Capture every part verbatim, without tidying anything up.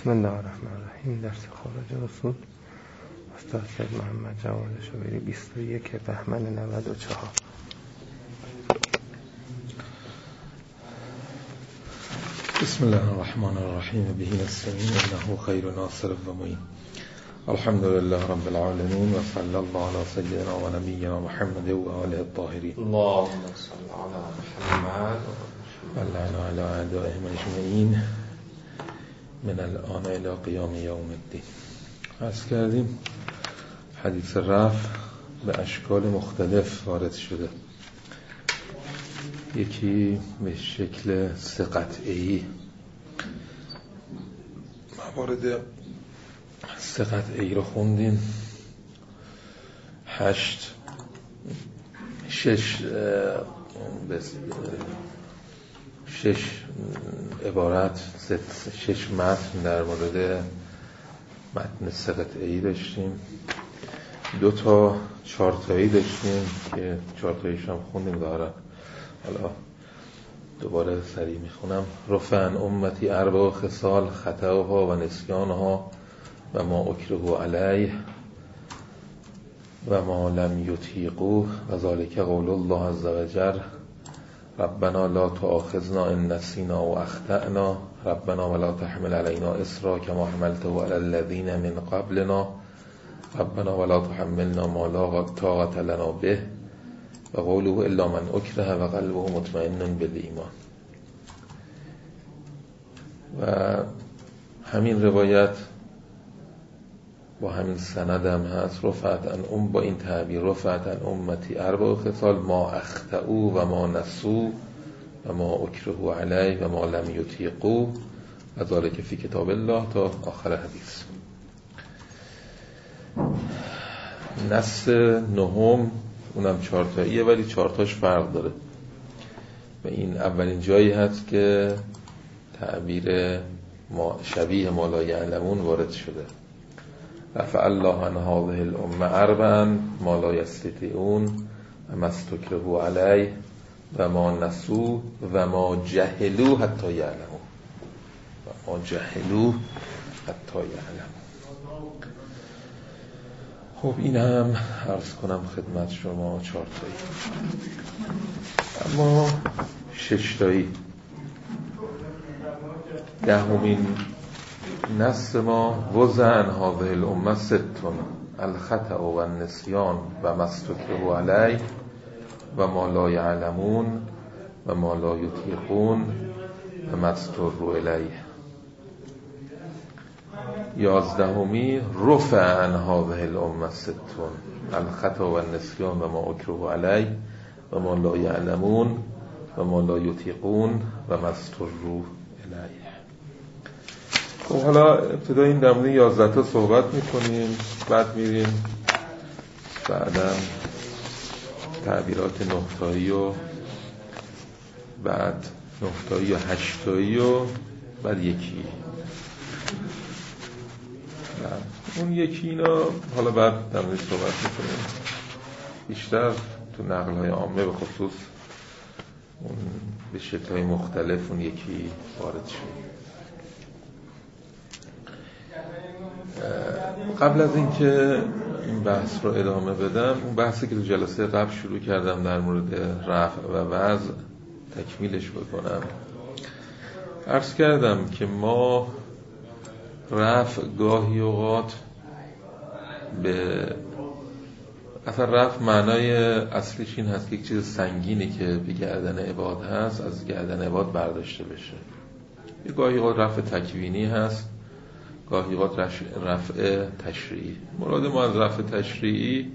بسم الله الرحمن الرحیم. درس خارج اصول استاد سید محمد جواد شبیری بیست و یک بهمن نود و چهار. بسم الله الرحمن الرحیم. به نستعین انه خیر ناصر و معین. الحمد لله رب العالمین و صلی الله علی سیدنا و نبینا محمد و آله الطاهرین. اللهم صل علی محمد و لعن علی اعدائهم اجمعین من الان الی قیام یوم الدین. عرض کردیم حدیث رفع به اشکال مختلف وارد شده. یکی به شکل سه قطعی، موارد سه قطعی رو خوندیم. هشت شش شش عبارت شش متن در مورد متن سه قطعی داشتیم. دو تا چهار تایی داشتیم که چهار تاییش هم خوندیم دارم. حالا دوباره سریع میخونم. رفع عن امتی اربع خصال خطاها و نسیانها و ما اکره علیه و ما لم یطیقوه و ذالک قول الله عز وجل ربنا لا تؤاخذنا ان نسینا و اخطأنا ربنا ولا تحمل علینا اصرا کما حملته علی الذین من قبلنا ربنا ولا تحملنا ما لا طاقة لنا به و قوله الا من اکره و قلبه مطمئن بالایمان. و همین روایت با همین سند هم هست. رفعت عن ام با این تعبیر رفعت عن امتی اربع خصال ما اخطئوا و ما نسوا و ما اکرهوا علیه و ما لم یطیقوا و ذالک فی کتاب الله تا آخر حدیث. نص نهم اونم چهارتاییه ولی چهارتاش فرق داره و این اولین جایی هست که تعبیر ما شبیه ما لا یعلمون وارد شده. رفع الله عن هذه الامه اربعا ما لا یستطیعون و ما استکرهوا علیه و ما نسوا و ما جهلوا حتی یعلمون و ما جهلوا حتی یعلمون. خب این هم عرض کنم خدمت شما چهار تایی. اما شش تایی دهمین نص ما وضع عن هذه الامه ستون الخطأ و النسیان و ما استکرهوا علیه و ما لا یعلمون و ما لا یطیقون و ما اضطروا الیه. یازدهمی رفع عن هذه الامه ستون الخطأ و النسیان و ما اکرهوا علیه و ما لا یعلمون و ما لا یطیقون و ما اضطروا الیه. خب حالا ابتدا این در مورد یازده تا صحبت میکنیم، بعد میریم بعدا تعبیرات نه تایی و بعد نه تایی و هشت تایی و بعد یکی اون یکی اینا حالا بعد در مورد صحبت میکنیم بیشتر تو نقل های عامه، به خصوص اون به شکل‌های مختلف اون یکی وارد شد. قبل از اینکه این بحث رو ادامه بدم، اون بحثی که تو جلسه قبل شروع کردم در مورد رفع و وضع تکمیلش بکنم. عرض کردم که ما رفع گاهی اوقات به اصلا رفع معنای اصلیش این هست که یک چیز سنگینی که به گردن عباد هست از گردن عباد برداشته بشه. یه گاهی اوقات رفع تکوینی هست، گاهی اوقات رفع تشریعی. مراد ما از رفع تشریعی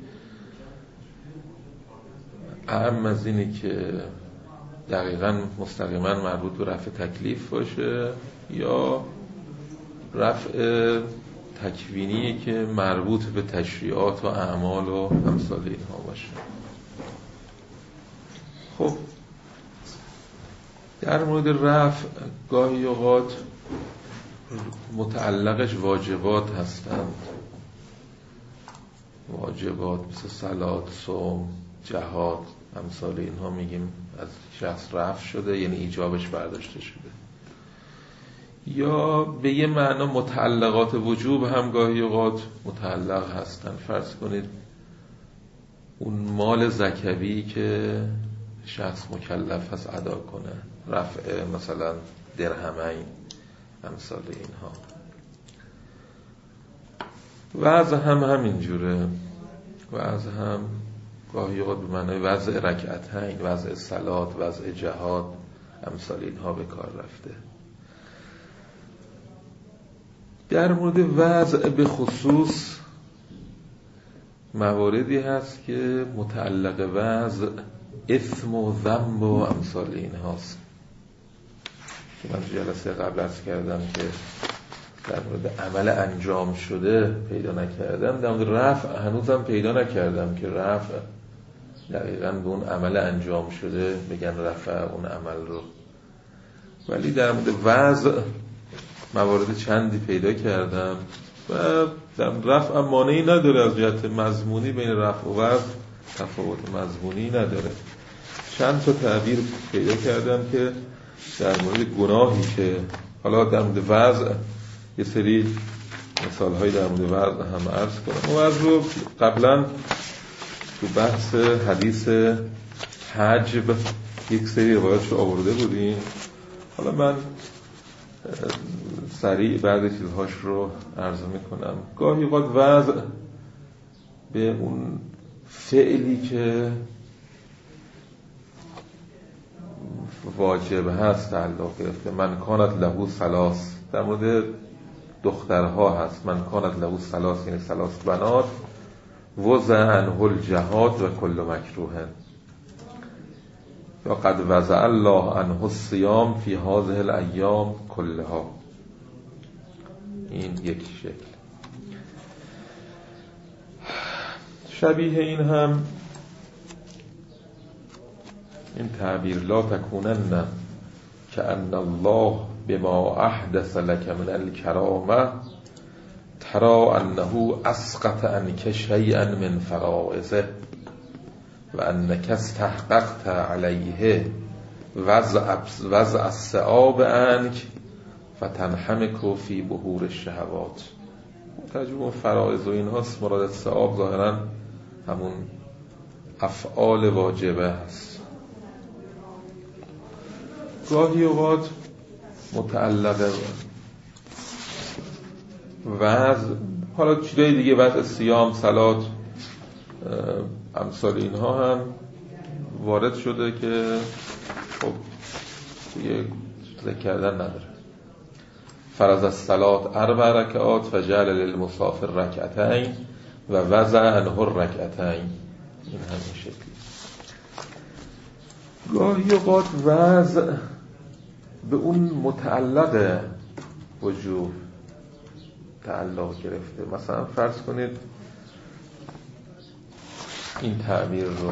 اهم از اینه که دقیقاً مستقیما مربوط به رفع تکلیف باشه یا رفع تکوینی که مربوط به تشریعات و اعمال و امثال اینها باشه. خب در مورد رفع گاهی اوقات متعلقش واجبات هستند، واجبات مثل صلات، صوم، جهاد، امثال اینها میگیم از شخص رفع شده، یعنی ایجابش برداشته شده. یا به یه معنا متعلقات وجوب هم گاهی اوقات متعلق هستن. فرض کنید اون مال زکوی که شخص مکلف هست ادا کنه، رفع مثلا درهمین، امثال اینها. وضع هم همینجوره، وضع هم گاهی اوقات به معنای وضع رکعتین، وضع صلات، وضع جهاد، امثال اینها به کار رفته. در مورد وضع به خصوص مواردی هست که متعلق وضع اثم و ذنب و امثال این هاست که من جلسه قبل عرض کردم که در مورد عمل انجام شده پیدا نکردم، در مورد رفع هنوزم پیدا نکردم که رفع دقیقاً به اون عمل انجام شده بگن رفع اون عمل رو، ولی در مورد وضع موارد چندی پیدا کردم و در رفع مانعی نداره، از جهت مضمونی بین رفع و وضع تفاوت مضمونی نداره. چند تا تعبیر پیدا کردم که در مورد گناهی که حالا در مورد وضع یه سری مثال‌های در مورد وضع هم عرض کنم. وضع رو قبلا تو بحث حدیث حج یک سری روایاتش رو آورده بودیم، حالا من سریع بعضی چیزهاش رو عرض میکنم. گاهی اوقات وضع به اون فعلی که واجب هست تعلق گرفته. من کانت له ثلاث، در مورد دخترها هست، من کانت له ثلاث یعنی ثلاث بنات وضع عنه الجهاد و کل مکروه، یا قد وضع الله عنه الصیام فی هذه الایام کلها. این یک شکل. شبیه این هم این تعبیر لا تکونن کأن الله بما احدث لك من الکرامه ترى انه اسقط عنك شیئا من فرائضه و انك استحققت علیه وضع وضع الثواب عنك فتنحمك فی بحور الشهوات. ترجمه فرائض و این هاست، مراد الثواب ظاهرا همون افعال واجبه است. گاهی اوقات متعلق وضع، حالا چیزای دیگه، وضع صیام، صلات، امثال اینها هم وارد شده که خب دیگه ذکر کردن نداره. فرض الصلات اربع رکعات فجعل للمسافر رکعتین و وضع عنه الرکعتین. این همین شکلی. گاهی اوقات وضع به اون متعلق وجوب تعلق گرفته. مثلا فرض کنید این تعبیر رو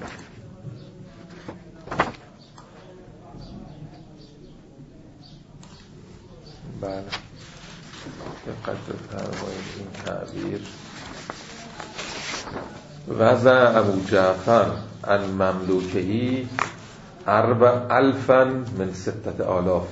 بله دقت بفرمایید. این تعبیر وضع ابو جعفر عن مملوکهی اربع الفا من ستت آلاف.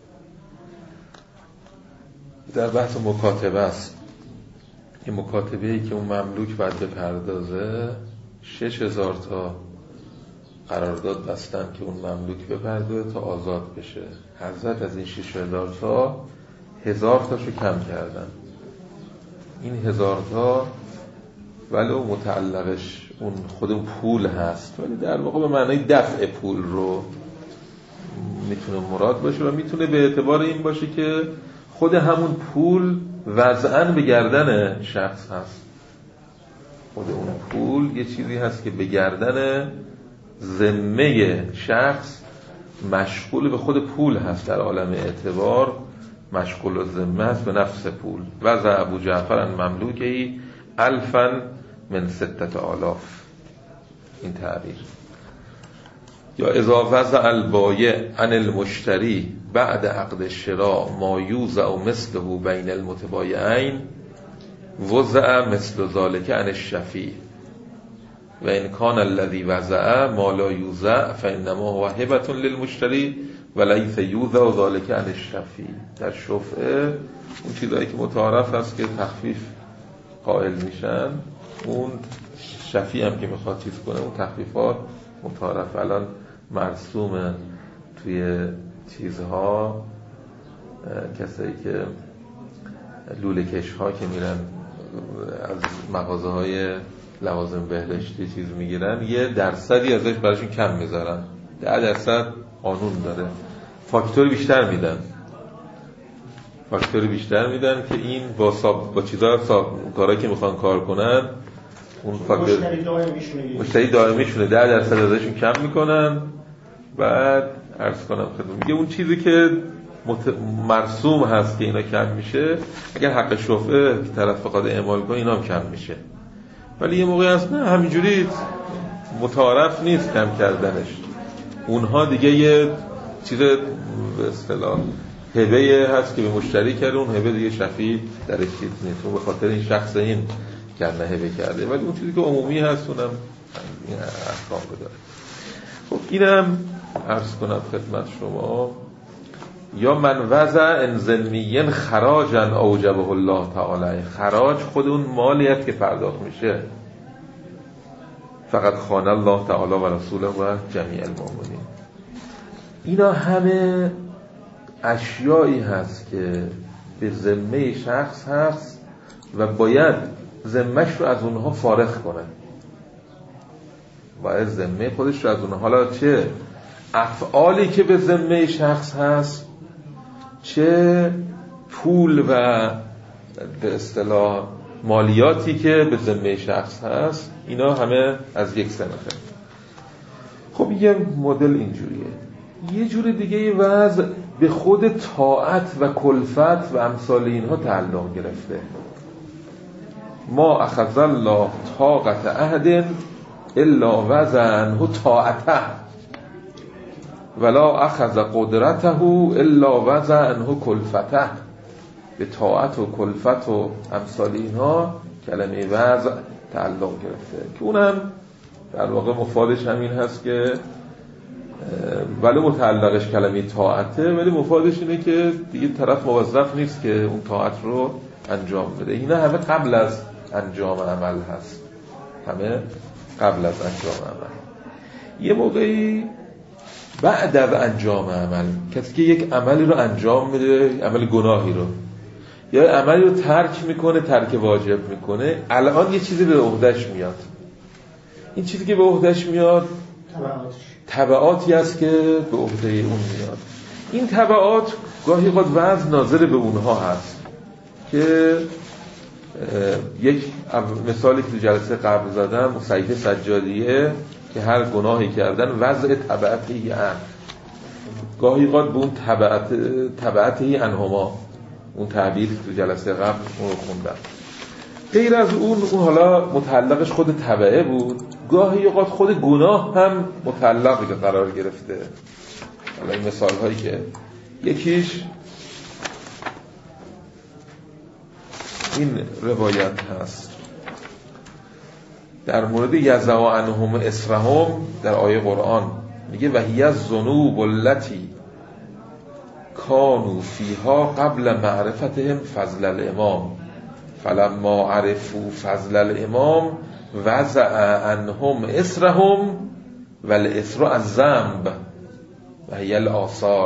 در بحث مکاتبه است. این مکاتبه‌ای که اون مملوک باید بپردازه، شش هزار تا قرارداد بستن که اون مملوک بپردازه تا آزاد بشه. حضرت از این شش هزار تا هزار تاشو کم کردن. این هزار تا ولو متعلقش اون خود اون پول هست، ولی در واقع به معنای دفع پول رو میتونه مراد باشه و میتونه به اعتبار این باشه که خود همون پول وضعاً به گردن شخص هست. خود اون پول یه چیزی هست که به گردن ذمه شخص مشغول به خود پول هست، در عالم اعتبار مشغول و ذمه هست به نفس پول. وضع ابو جعفر عن مملوکهی الفا من ستت آلاف. این تعبیر. یا اذا وضع البایع عن المشتری بعد عقد الشراء ما یوزع مثله بین المتبایعین وضع مثل ذلك عن الشفیع و ان کان الذی وضع ما لا یوزع فانما هو هبة للمشتری ولیس یوضع ذلک عن الشفیع. در شفعه اون چیزایی که متعارف است که تخفیف قائل میشن، اون شفیع هم که میخواد چیز کنه اون تخفیفات متعارف الان مرسومه توی چیزها. کسایی که لوله کش ها که میرن از مغازه های لوازم بهداشتی چیز میگیرن، یه درصدی ازش براشون کم میذارن، ده درصد قانون داره، فاکتور بیشتر میدن فاکتور بیشتر میدن که این با ساب... با چیزا ساب... کارهایی که میخوان کار کنن اون فاکتور مشتری دائمیشونه ده درصد ازشون کم میکنن. بعد عرض کنم خدمت میگه اون چیزی که مت... مرسوم هست که اینا کم میشه، اگر حق شفعه که طرف بخواد اعمال کنه اینا هم کم میشه. ولی یه موقعی هست نه همینجوری متعارف نیست کم کردنش، اونها دیگه یه چیز به اصطلاح هبه هست که به مشتری کرده، اون هبه دیگه شفیع درش چیز نیست، اون به خاطر این شخص این کنه هبه کرده. ولی اون چیزی که عمومی هست اونم این احکام داره. خب اینم عرض کنم خدمت شما. یا من وضع انزلمیین خراجا اوجبه الله تعالی، خراج خود اون مالیت که پرداخت میشه، فقط خان الله تعالی و رسوله و جمیع المؤمنین. اینا همه اشیایی هست که به ذمه شخص هست و باید ذمهش رو از اونها فارغ کنه، باید ذمه خودش رو از اونها، حالا چه افعالی که به ذمه شخص هست، چه پول و به اصطلاح مالیاتی که به ذمه شخص هست، اینا همه از یک سمته. خب یه مدل اینجوریه. یه جور دیگه وضع به خود طاعت و کلفت و امثال اینها تعلق گرفته. ما اخذ الله طاقت احد الا وزنه طاعته ولا اخذ قدرته الا وزنه کلفته. به طاعت و کلفت و امثال اینها کلمه وضع تعلق گرفته که اونم در واقع مفادش همین هست که ولی متعلقش کلمه طاعته، ولی مفادش اینه که دیگه طرف موظف نیست که اون طاعت رو انجام بده. اینا همه قبل از انجام عمل هست، همه قبل از انجام عمل. یه موقعی بعد از انجام عمل، کسی که یک عملی رو انجام میده، عمل گناهی رو یا عملی رو ترک میکنه، ترک واجب میکنه، الان یه چیزی به عهدهش میاد. این چیزی که به عهدهش میاد تبعاتی است که به عهده اون میاد. این تبعات گاهی اوقات وضع ناظر به اونها هست که یک مثالی که تو جلسه قبل زدم، صحیفه سجادیه که هر گناهی کردن وضع تبعاتی ان، گاهی اوقات به اون تبعات تبعاتی انهما، اون تعبیر تو جلسه قبل اون رو خوندم. غیر از اون اون حالا متعلقش خود تبعه بود، گاهی اوقات خود گناه هم متعلق قرار گرفته. حالا این مثال هایی که یکیش این روایت هست در مورد یزع عنهم اسرهم در آیه قرآن، میگه و هی الذنوب التی کانوا فیها قبل معرفتهم فضل الامام فلما عرفوا فضل الامام وضع عنهم اسرهم والاسر الذنب و هی الآثار.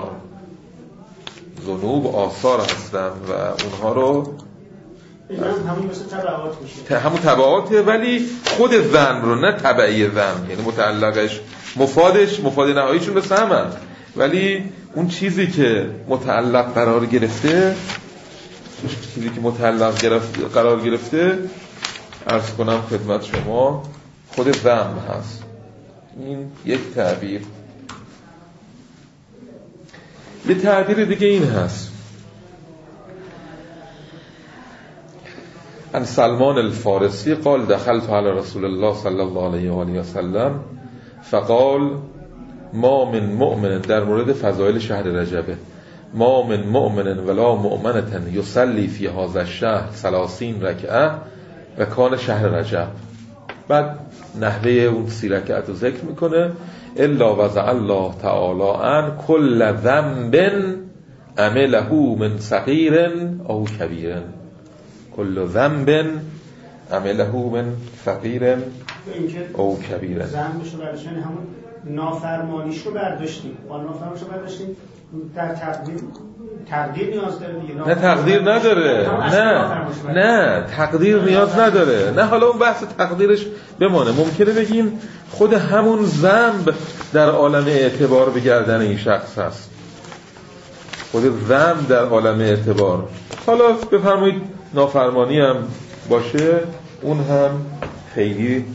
ذنوب آثار هستن و اونها رو همون مثل تبعات میشه، همون تبعاته، ولی خود ذنب رو، نه تبعی ذنب، یعنی متعلقش مفادش مفاد نهاییشون به همن، ولی اون چیزی که متعلق قرار گرفته چیزی که متعلق گرفت قرار گرفته عرض کنم خدمت شما خود ذنب هست. این یک تعبیر. یه تعبیر دیگه این هست، عن سلمان الفارسی قال دخلت على رسول الله صلی الله علیه و آله و سلم فقال ما من مؤمن، در مورد فضایل شهر رجبه، ما من مؤمن ولا مؤمنة یصلی فی هذا الشهر ثلاثین رکعه و کان شهر رجب. بعد نحوه اون سی رکعت رو ذکر میکنه. الا وضع الله تعالی عن کل ذنب عمله من صغیر او کبیر. کل ذنب عمله من صغیر او کبیر. ذنبشو برداشتیم همون نافرمانیشو برداشتیم، با نافرمانیشو برداشتیم در تقدیر تقدیر نیاز داره دیگه. نه تقدیر نداره، نه نه تقدیر نیاز نداره. نه حالا اون بحث تقدیرش بمانه. ممکنه بگیم خود همون ذنب در عالم اعتبار به گردن این شخص هست، خود ذنب در عالم اعتبار. حالا بفرمایید نافرمانی هم باشه، اون هم خیلی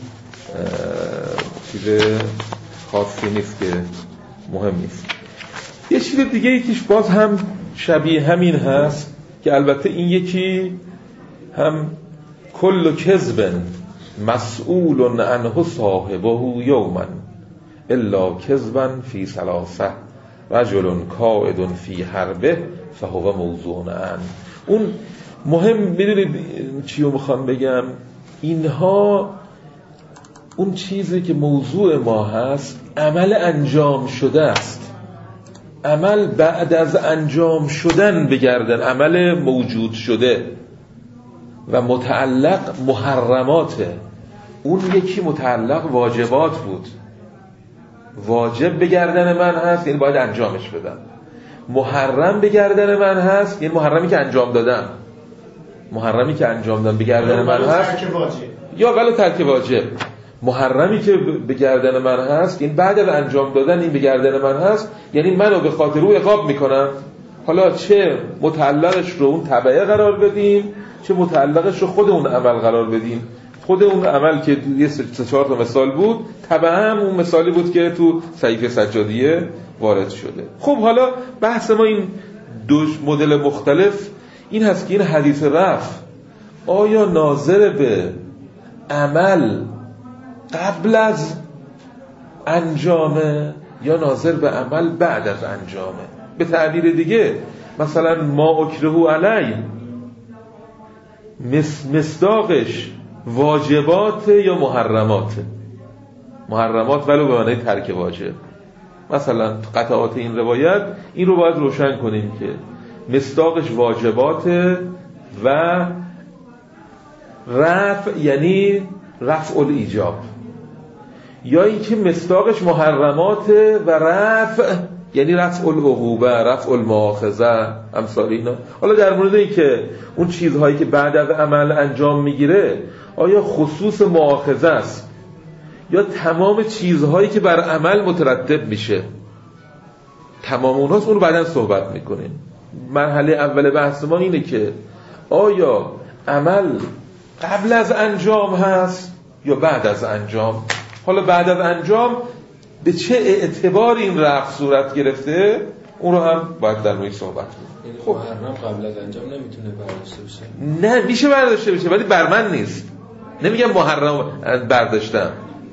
چیز خاصی نیست که مهم نیست. یه چیز دیگه یکیش باز هم شبیه همین هست که البته این یکی هم کل کذب مسئول عنه صاحبه یوما الا کذبا فی ثلاثه رجل قائد فی حربه فهو موضوع عن. اون مهم میدونید چیو میخوام بگم، اینها اون چیزی که موضوع ما هست عمل انجام شده است. عمل بعد از انجام شدن بگردن، عمل موجود شده و متعلق محرماته. اون یکی متعلق واجبات بود، واجب به گردن من هست یعنی باید انجامش بدم. محرم به گردن من هست یعنی محرمی که انجام دادم، محرمی که انجام دادم به گردن من هست یا ولو ترک واجب. محرمی که به گردن من هست این بعد از انجام دادن این به گردن من هست یعنی منو به خاطر او عقاب میکنم. حالا چه متعلقش رو اون تبعه قرار بدیم، چه متعلقش رو خود اون عمل قرار بدیم. خود اون عمل که یه سه چهار تا مثال بود، تبعه هم اون مثالی بود که تو صحیفه سجادیه وارد شده. خب حالا بحث ما این دو مدل مختلف این هست که این حدیث رفع آیا ناظر به عمل قبل از انجامه یا ناظر به عمل بعد از انجامه؟ به تعبیر دیگه مثلا ما اکرهو علی مس مصداقش واجبات یا محرمات؟ محرمات ولو به معنی ترک واجب. مثلا قطعات این روایت این رو باید روشن کنیم که مصداقش واجبات و رفع یعنی رفع الایجاب، یا اینکه مصداقش محرمات و رفع یعنی رفع العقوبه، رفع المؤاخذه، امثال اینا. حالا در مورد این که اون چیزهایی که بعد از عمل انجام میگیره آیا خصوص مؤاخذه است یا تمام چیزهایی که بر عمل مترتب میشه، تمام اونهاست، اون رو بعداً صحبت میکنیم. مرحله اول بحث ما اینه که آیا عمل قبل از انجام هست یا بعد از انجام. حالا بعد از انجام به چه اعتبار این رفع صورت گرفته اون رو هم باید در روی صحبت کنیم. خب محرم قبل از انجام نمیتونه برداشته بشه؟ نه میشه برداشته بشه ولی بر من نیست. نمیگم محرم برداشتم،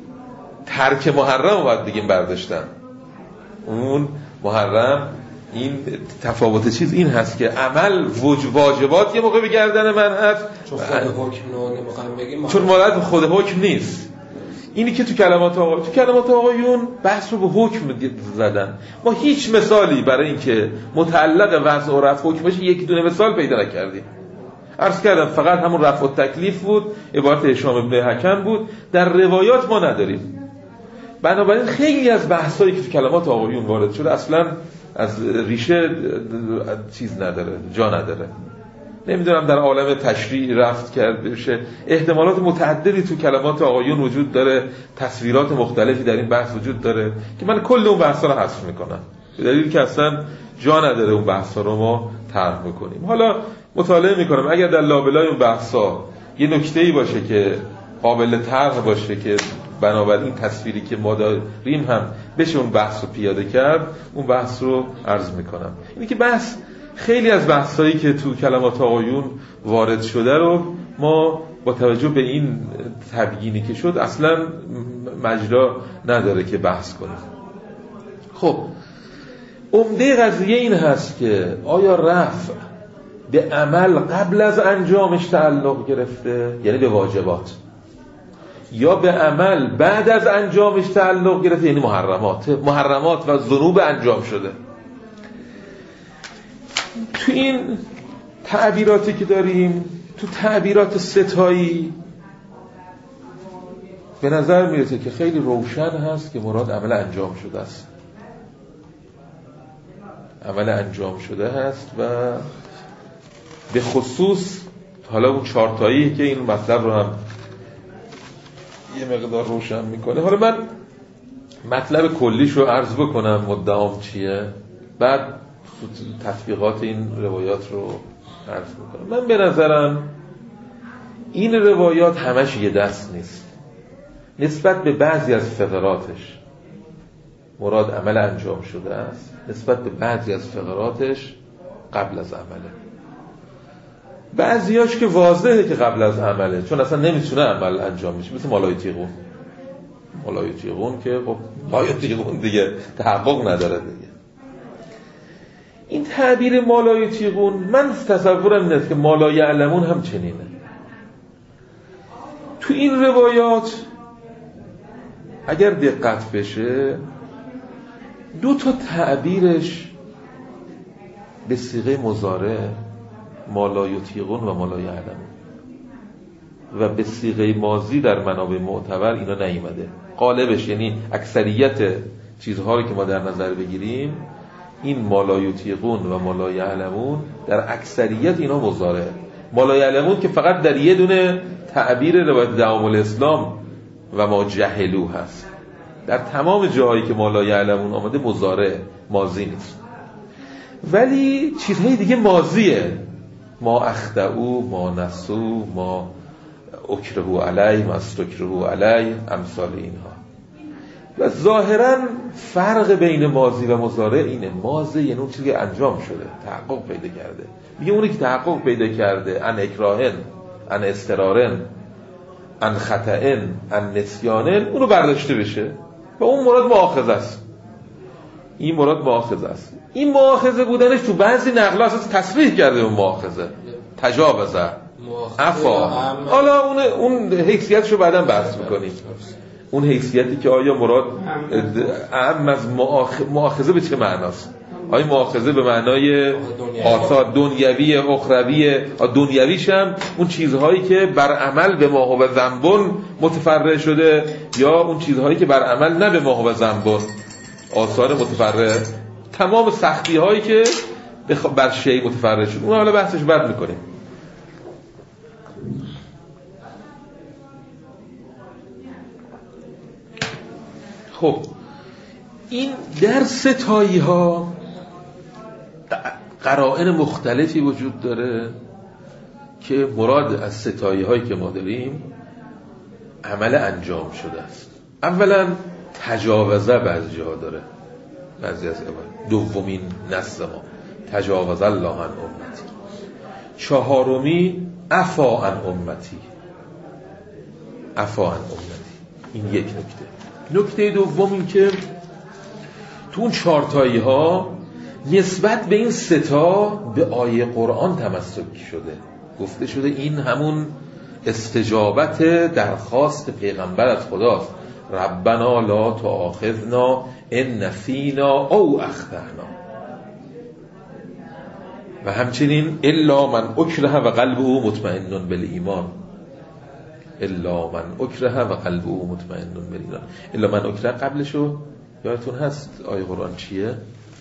ترک محرم باید بگیم برداشتم. اون محرم این تفاوت چیز این هست که عمل واجبات یه موقع به گردن من هست چون خود حکم نمیخوایم بگیم، چون مالت خود حکم نیست. اینی که تو کلمات آقا تو کلمات آقایون بحث رو به حکم زدن. ما هیچ مثالی برای اینکه متعلق وضع و رفع حکم باشه یکی دونه مثال پیدا نکردیم. عرض کردم فقط همون رفع التکلیف بود، عبارت هشام ابن حکم بود، در روایات ما نداریم. بنابراین خیلی از بحثایی که تو کلمات آقایون وارد شده اصلا از ریشه چیز نداره، جا نداره. نمیدونم در عالم تشریع رفت کرده بشه، احتمالات متعددی تو کلمات آقایون وجود داره، تصویرات مختلفی در این بحث وجود داره که من کل اون بحثا رو حذف میکنم به دلیلی که اصلا جا نداره اون بحثا رو ما طرح میکنیم. حالا مطالعه میکنم اگر در لابلای اون بحثا یه نکته‌ای باشه که قابل طرح باشه که بنابراین تصویری که ما داریم هم بشه اون بحث رو پیاده کرد، اون بحث رو عرض میکنم. اینی که بحث خیلی از بحثایی که تو کلمات آقایون وارد شده رو ما با توجه به این تبیینی که شد اصلا مجرا نداره که بحث کنیم. خب عمده قضیه این هست که آیا رفع به عمل قبل از انجامش تعلق گرفته، یعنی به واجبات، یا به عمل بعد از انجامش تعلق گرفته، یعنی محرمات محرمات و ذنوب انجام شده. تو این تعبیراتی که داریم، تو تعبیرات ستایی به نظر میرسه که خیلی روشن هست که مراد عمل انجام شده است، عمل انجام شده هست و به خصوص حالا اون چارتایی که این مطلب رو هم یه مقدار روشن میکنه. حالا من مطلب کلیش رو عرض بکنم مدعام چیه، بعد تطبیقات این روایات رو عرض میکنم. من به نظرم این روایات همش یه دست نیست. نسبت به بعضی از فقراتش مراد عمل انجام شده است، نسبت به بعضی از فقراتش قبل از عمله. بعضیاش که واضحه که قبل از عمله، چون اصلا نمیتونه عمل انجام بشه، مثل مالایتیقون مالایتیقون که خب مالایتیقون دیگه تحقق نداره دیگه. این تعبیر مالایتیقون، من تصورم اینه که مالایعلمون هم چنینه. تو این روایات اگر دقت بشه دو تا تعبیرش به صیغه مضارع، ما لا یطیقون و ما لا یعلمون، و به صیغه ماضی در منابع معتبر اینا نیامده. غالبش یعنی اکثریت چیزها رو که ما در نظر بگیریم، این ما لا یطیقون و ما لا یعلمون در اکثریت اینا مضارع. ما لا یعلمون که فقط در یه دونه تعبیر روایت دوام الاسلام و ما جهلو هست. در تمام جاهایی که ما لا یعلمون آمده مضارع، ماضی نیست. ولی چیزهای دیگه ماضیه، ما اخطئو، ما نسو، ما اکرهو علی، ما استکرهو علی، امثال اینها. و ظاهرا فرق بین ماضی و مضارع اینه. ماضی یعنی اون چیزی که انجام شده، تحقق پیدا کرده. میگه اونی که تحقق پیدا کرده، ان اکراهن، ان استرارن، ان خطئن، ان نسیانن، اونو برداشته بشه و اون مراد مؤاخذه است. این مراد مؤاخذه است. این مؤاخذه بودنش تو بعضی نقل‌ها اساس تصریح کرده اون مؤاخذه، تجاوزه، عفا. حالا اون اون حیثیتشو بعداً بحث می‌کنیم. اون حیثیتی که آیا مراد اعم از مؤاخذه به چه معناست؟ آیا مؤاخذه به معنای آثار دنیوی اخروی، دنیویش هم اون چیزهایی که بر عمل به ما هو ذنبون متفرع شده، یا اون چیزهایی که بر عمل نه به ما هو ذنبون، آثار متفرع، تمام سختی هایی که بر شیء متفرع شده. اون حالا بحثش بعد میکنیم. خب این در ستایی ها قرائن مختلفی وجود داره که مراد از ستایی هایی که ما داریم عمل انجام شده است. اولا تجاوزه بعضی جاها داره، بعضی از عبارت. دومین نص ما تجاوز الله عن امتی. چهارمی عفا عن امتی، عفا عن امتی. این یک نکته. نکته دوم این که تو اون چارتایی ها نسبت به این ستا به آیه قرآن تمسک شده. گفته شده این همون استجابت درخواست پیغمبر از خداست. ربنا لا تؤاخذنا ان نسینا او اخطأنا. و همچنین الا من اکره و قلبه مطمئن بالایمان، الا من اکره و قلبه مطمئن بالایمان. الا من اکره قبلشو یادتون هست آیه قرآن چیه؟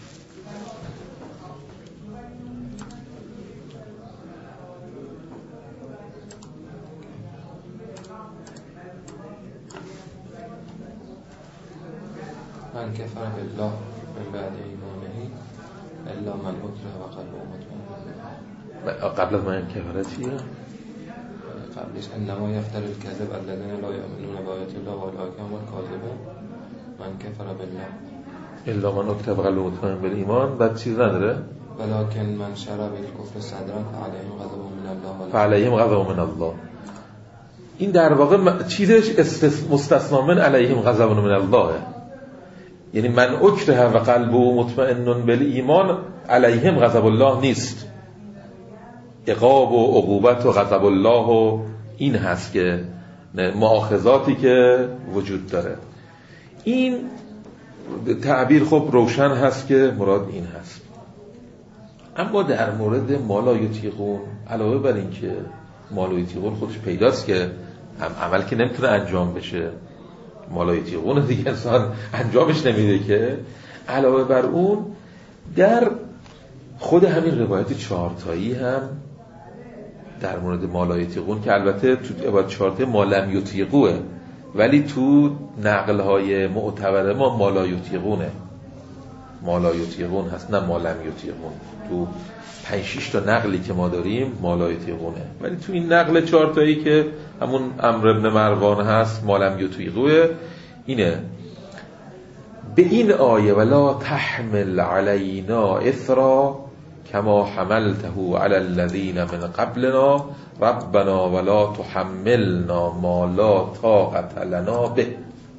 من کفر بالله من بعد ایمانه الا من اکره و قلبه مطمئن. قبل از من کفر چیه؟ قبلش انما یفتر الکذب الذین لا یؤمنون بآیات الله واولئک هم الکاذبون. من کفر بالله الا من اکره و قلبه مطمئن بالایمان. بعد چیز نداره؟ ولکن من شرع بالکفر صدرا فعلیهم غضب من الله فعلیهم غضب من الله. این در واقع چیزش مستثنا من علیهم غضب من الله، یعنی من اکره و قلبه مطمئن بالایمان علیهم غضب الله نیست. عقاب و عقوبت و غضب الله و این هست که مؤاخذاتی که وجود داره. این تعبیر خب روشن هست که مراد این هست. اما در مورد مالا یطیقون، علاوه بر این که مالا یطیقون خودش پیداست که عمل که نمیتونه انجام بشه، مالا یطیقون دیگه انسان انجامش نمیده که، علاوه بر اون در خود همین روایت چهارتایی هم در مورد مالا یطیقون که البته تو عبارت چهارتایی مالم یطیقوه، ولی تو نقل‌های معتبر ما مالا یطیقونه، مالا یطیقون هست نه مالم یطیقون. تو پنج شش تا نقلی که ما داریم مالا یطیقونه، ولی تو این نقل چهارتایی که همون عمرو بن مروان هست مالم یطیقوه، اینه به این آیه ولا تحمل علینا اثرا کما حملته علی الذین من قبلنا ربنا ولا تحملنا ما لا طاقت لنا به.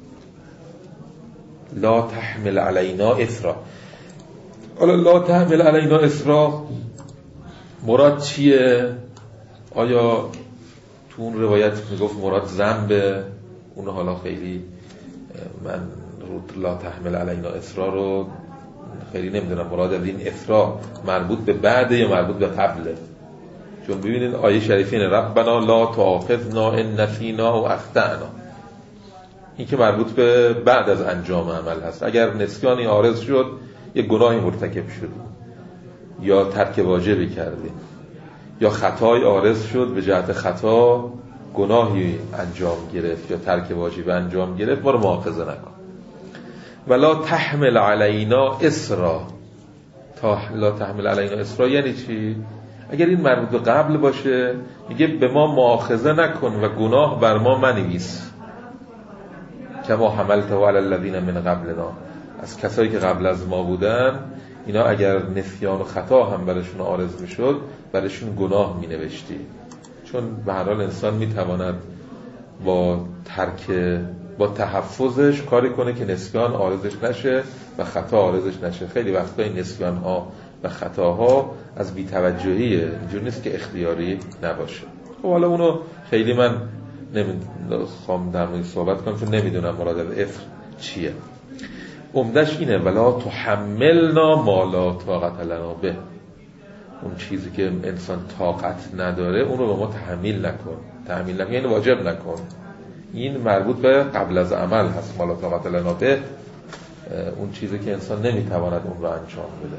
لا تحمل علینا اثرا، حالا لا تحمل علینا اثرا مراد چیه؟ آیا تو اون روایت میگفت مراد ذنبه؟ اون حالا خیلی من رو لا تحمل علینا اثرا رو خیلی نمیدونم مراد از این اثرا مربوط به بعد یا مربوط به قبله. چون ببینید آیه شریفه اینه ربنا لا تؤاخذنا ان نسینا و اخطأنا، این که مربوط به بعد از انجام عمل هست. اگر نسیانی عارض شد یک گناهی مرتکب شد یا ترک واجبی کردیم یا خطای عارض شد به جهت خطا گناهی انجام گرفت یا ترک واجبی انجام گرفت، ما رو مؤاخذه نکن. ولا تحمل علینا اسرا، تا لا تحمل علینا اسرا یعنی چی؟ اگر این مربوط به قبل باشه میگه به ما مؤاخذه نکن و گناه بر ما منویس، کما حملته علی الذین من قبلنا، از کسایی که قبل از ما بودن اینا اگر نسیان و خطا هم برشون عارض میشد برشون گناه مینوشتی. چون به هر حال انسان میتواند با ترک با تحفظش کاری کنه که نسیان عارضش نشه و خطا عارضش نشه. خیلی وقتا این نسیان ها و خطاها از بی‌توجهیه، اینجور نیست که اختیاری نباشه. خب حالا اونو خیلی من نمیخوام در موردش صحبت کنم چون نمیدونم مراد از اثر چیه. عمدش اینه ولا تحملنا ما لا طاقت لنا به، اون چیزی که انسان طاقت نداره اون رو به ما تحمیل نکن. تحمیل نکن یعنی واجب نکن. این مربوط به قبل از عمل هست. ما لا طاقت لنا به اون چیزی که انسان نمیتواند اون رو انجام بده.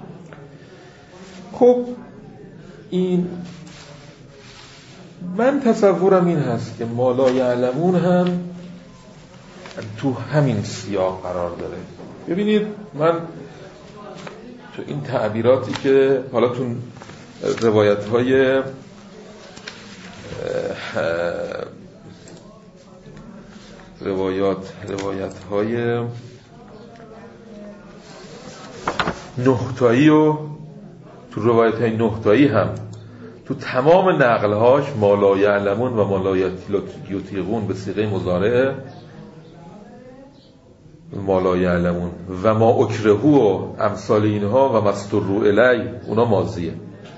خب این من تصورم این هست که ما لا یعلمون هم تو همین سیاق قرار داره. ببینید من تو این تعبیراتی که حالا تو روایت های روایات روایت های نهتایی و تو روایت های نهتایی هم تو تمام نقلهاش ما لا یعلمون و ما لا یطیقون به صیغه مضارعه، ما لا یعلمون و ما اکرهو و امثال اینها و مسترو الی اونا ماضیه.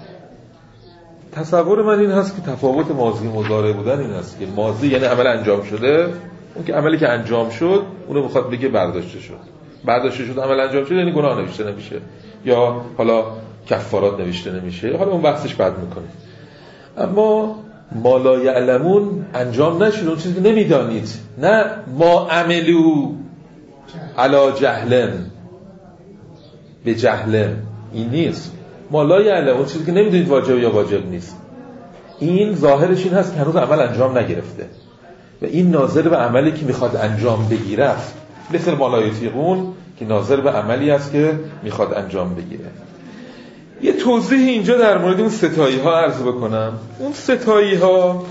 تصور من این هست که تفاوت ماضی مضارع بودن این هست که ماضی یعنی عمل انجام شده، اون که عملی که انجام شد اونو میخواد بگه برداشته شد، برداشته شد عمل انجام شد یعنی گناه نوشته نمیشه یا حالا کفارات نوشته نمیشه، حالا اون بحثش بعد میکنه. اما ما لا یعلمون انجام نشد، اون چیزی که نمیدانید، نه ما عملو علا جهلن به جهلن، این نیست. ما لا یعلمون چیزی که نمیدونید واجب یا واجب نیست، این ظاهرش این هست که هنوز عمل انجام نگرفته و این ناظر به عملی که میخواد انجام بگیره است. مثل ما لا یطیقون که ناظر به عملی است که میخواد انجام بگیره. یه توضیح اینجا در مورد اون ستایی ها عرض بکنم. اون ستایی ها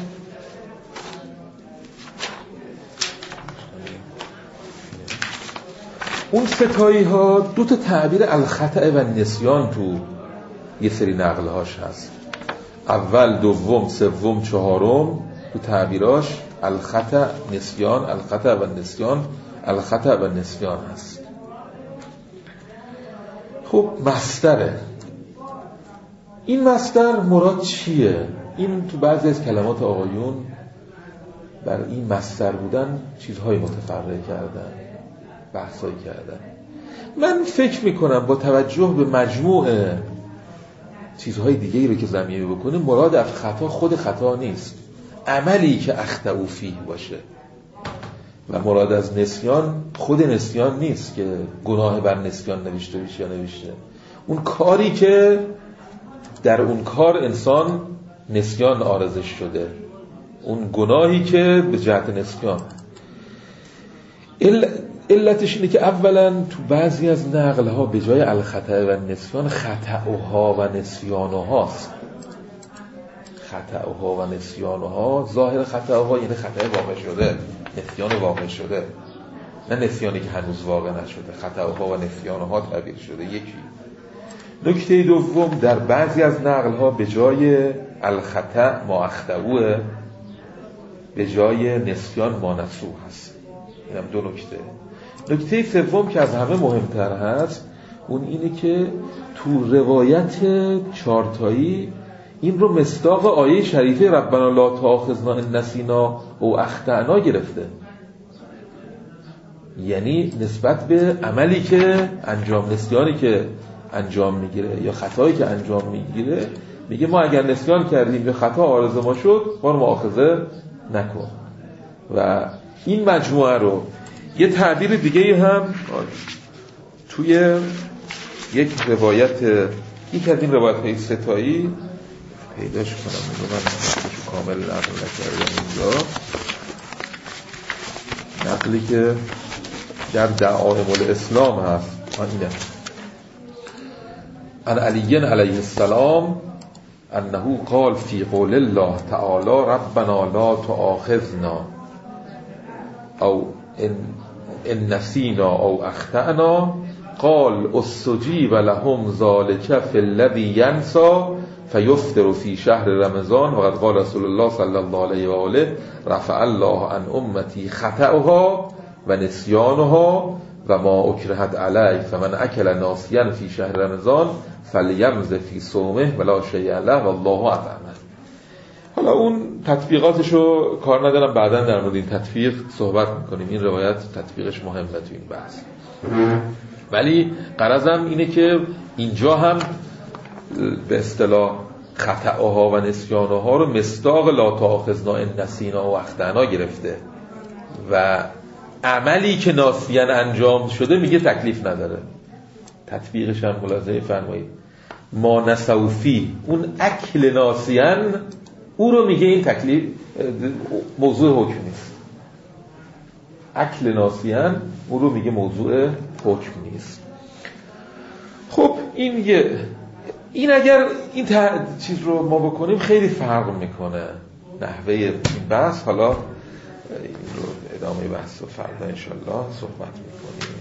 اون ستایی ها دو تا تعبیر الخطأ و نسیان تو یه سری نقل هاش هست. اول، دوم، سوم، چهارم تو تعبیراش الخطأ نسیان، الخطأ و نسیان، الخطأ و نسیان هست. خب مصدره. این مصدر مراد چیه؟ این تو بعضی از کلمات آقایون بر این مصدر بودن چیزهای متفرع کردن، بحثایی کردن. من فکر میکنم با توجه به مجموع چیزهای دیگه‌ای رو که ضمیمه بکنه، مراد از خطا خود خطا نیست، عملی که اخطأوا فیه باشه. و مراد از نسیان خود نسیان نیست که گناه بر نسیان نوشته بشه یا نوشته، اون کاری که در اون کار انسان نسیان عارضش شده، اون گناهی که به جهت نسیان. ال... علتش اینه که اولا تو بعضی از نقل‌ها به جای الخطأ و نسیان خطأها و نسیانهاست. خطأها و نسیانها، ظاهر خطأها یعنی خطأ واقع شده، نسیان واقع شده، نه نسیانی که هنوز واقع نشده. خطأها و نسیانها تعبیر شده یکی. نکته دوم، در بعضی از نقل‌ها به جای الخطأ ما اخطأوه، به جای نسیان ما نسوه هست. اینم دو نکته. نکته سوم که از همه مهمتر هست، اون اینه که تو روایت چارتایی این رو مصداق آیه شریفه ربنا لا تؤاخذنا ان نسینا او اخطأنا گرفته. یعنی نسبت به عملی که انجام، نسیانی که انجام میگیره یا خطایی که انجام میگیره، میگه ما اگر نسیان کردیم یا خطا عارض ما شد، ما رو مؤاخذه نکن. و این مجموعه رو یه تعبیر دیگه هم توی یک روایت، یک از این روایت‌های ستایی پیداش کنم، میگه من نقلشو کامل نقل نکردم اینجا، نقلی که در دعائم الاسلام هست. آن اینه: عن علی علیه السلام انه قال فی قول الله تعالی ربنا لا تؤاخذنا او ان ان نسینا او اخطأنا قال استجیب لهم ذلك فی الذی ینسی فیفطر فی شهر رمضان وقد قال رسول الله صلی الله علیه و آله رفع الله عن امتی خطأها و نسیانها و ما اکرهت علیه فمن اکل ناسیا فی شهر رمضان فلیمض فی صومه ولا شیء له والله اطعمه. حالا اون تطبیقاتشو کار ندارم، بعداً در مورد این تطبیق صحبت میکنیم. این روایت تطبیقش مهمه تو این بحث، ولی غرضم اینه که اینجا هم به اصطلاح خطأها و نسیانها رو مصداق لا تؤاخذنا ان نسینا و اخطأنا گرفته و عملی که ناسیان انجام شده میگه تکلیف نداره. تطبیقش هم ملاحظه فرمایید ما نسوفی، اون اکل ناسیان، او رو میگه این تکلیف موضوع حکم نیست. اکل ناسیان او رو میگه موضوع حکم نیست. خب این یه این اگر این چیز رو ما بکنیم خیلی فرق میکنه نحوه این بحث. حالا این رو ادامه بحث و فردا انشالله صحبت میکنیم.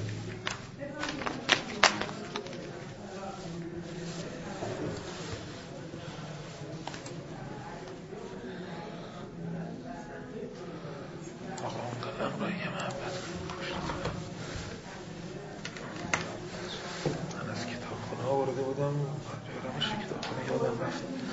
من از کتاب خونه آورده بودم، یادم رفت.